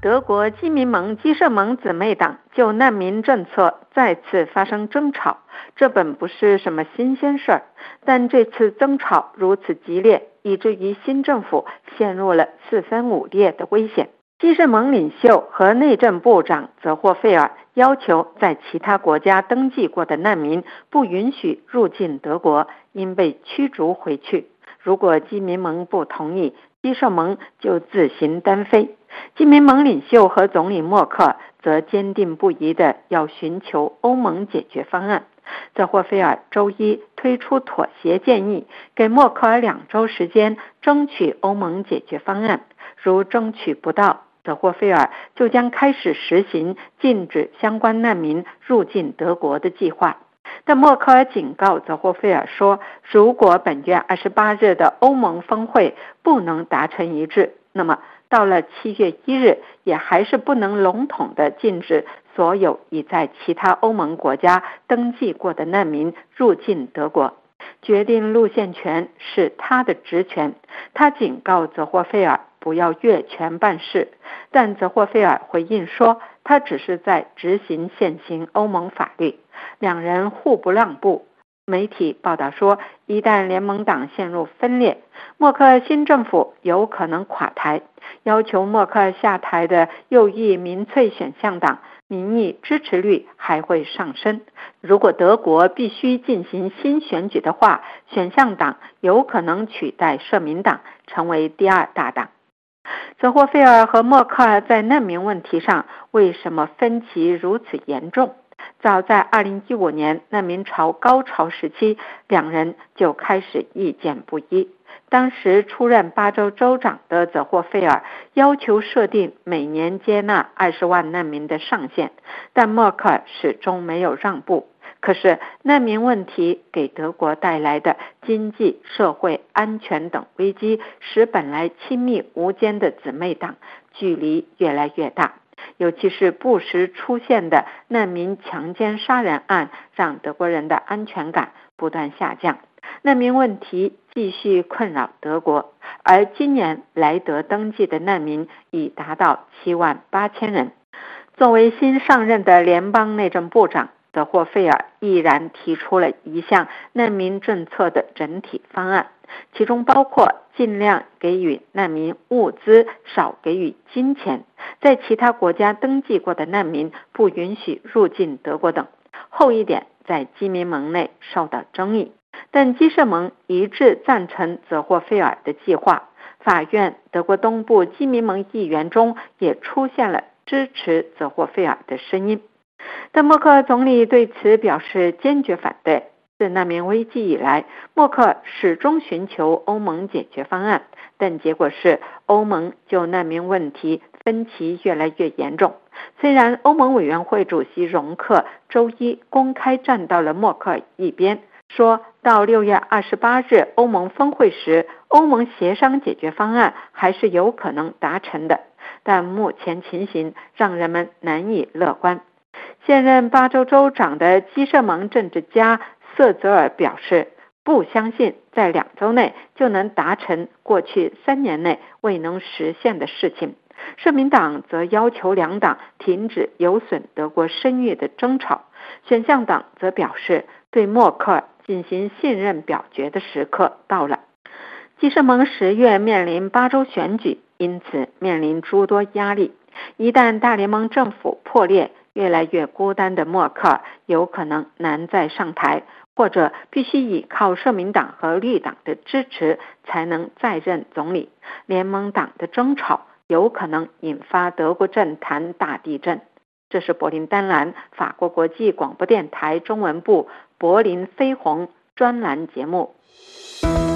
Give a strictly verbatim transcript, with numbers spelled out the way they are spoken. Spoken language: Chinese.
德国基民盟、基社盟姊妹党就难民政策再次发生争吵，这本不是什么新鲜事儿，但这次争吵如此激烈，以至于新政府陷入了四分五裂的危险。基社盟领袖和内政部长泽霍费尔要求在其他国家登记过的难民不允许入境德国，应被驱逐回去。如果基民盟不同意，基社盟就自行单飞。基民盟领袖和总理默克尔则坚定不移地要寻求欧盟解决方案。泽霍费尔周一推出妥协建议，给默克尔两周时间争取欧盟解决方案，如争取不到，泽霍费尔就将开始实行禁止相关难民入境德国的计划。但默克尔警告泽霍费尔说，如果本月二十八日的欧盟峰会不能达成一致，那么到了七月一日也还是不能笼统地禁止所有已在其他欧盟国家登记过的难民入境德国。决定路线权是他的职权，他警告泽霍费尔不要越权办事，但泽霍费尔回应说，他只是在执行现行欧盟法律。两人互不让步。媒体报道说，一旦联盟党陷入分裂，默克尔新政府有可能垮台。要求默克尔下台的右翼民粹选项党民意支持率还会上升。如果德国必须进行新选举的话，选项党有可能取代社民党成为第二大党。泽霍费尔和默克尔在难民问题上为什么分歧如此严重？早在二零一五年难民潮高潮时期，两人就开始意见不一。当时出任巴州州长的泽霍费尔要求设定每年接纳二十万难民的上限，但默克尔始终没有让步。可是难民问题给德国带来的经济、社会、安全等危机，使本来亲密无间的姊妹党距离越来越大。尤其是不时出现的难民强奸杀人案，让德国人的安全感不断下降。难民问题继续困扰德国，而今年来德登记的难民已达到七万八千人。作为新上任的联邦内政部长，泽霍费尔毅然提出了一项难民政策的整体方案，其中包括尽量给予难民物资，少给予金钱，在其他国家登记过的难民不允许入境德国等。后一点在基民盟内受到争议，但基社盟一致赞成泽霍费尔的计划。法院德国东部基民盟议员中也出现了支持泽霍费尔的声音，但默克尔总理对此表示坚决反对。自难民危机以来，默克尔始终寻求欧盟解决方案，但结果是欧盟就难民问题分歧越来越严重。虽然欧盟委员会主席容克周一公开站到了默克尔一边，说到六月二十八日欧盟峰会时，欧盟协商解决方案还是有可能达成的，但目前情形让人们难以乐观。现任巴州州长的基社盟政治家瑟泽尔表示，不相信在两周内就能达成过去三年内未能实现的事情。社民党则要求两党停止有损德国声誉的争吵。选项党则表示，对默克尔进行信任表决的时刻到了。基社盟十月面临巴州选举，因此面临诸多压力。一旦大联盟政府破裂，越来越孤单的默克尔有可能难再上台，或者必须依靠社民党和绿党的支持才能再任总理。联盟党的争吵有可能引发德国政坛大地震。这是柏林丹兰法国国际广播电台中文部柏林飞鸿专栏节目。